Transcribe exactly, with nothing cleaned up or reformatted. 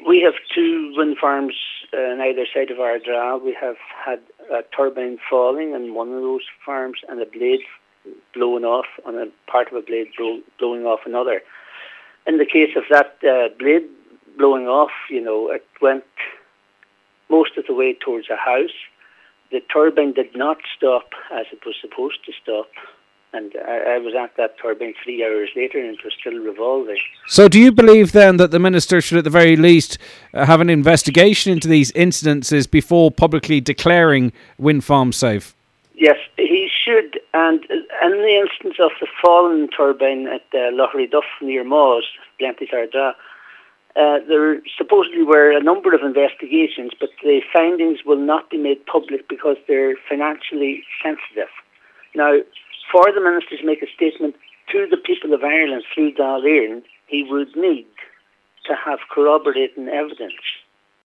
we have two wind farms uh, on either side of Ardra. We have had a turbine falling on one of those farms and a blade blowing off on a part of a blade blow, blowing off another. In the case of that uh, blade blowing off, you know, it went most of the way towards a house. The turbine did not stop as it was supposed to stop. And I, I was at that turbine three hours later and it was still revolving. So do you believe then that the Minister should at the very least uh, have an investigation into these incidences before publicly declaring wind farms safe? Yes, he should. And in the instance of the fallen turbine at uh, Loughrey Duff near Moss, Blanty's Ardra, uh, there supposedly were a number of investigations, but the findings will not be made public because they're financially sensitive. Now, for the Minister to make a statement to the people of Ireland through Dáil Éireann, he would need to have corroborating evidence.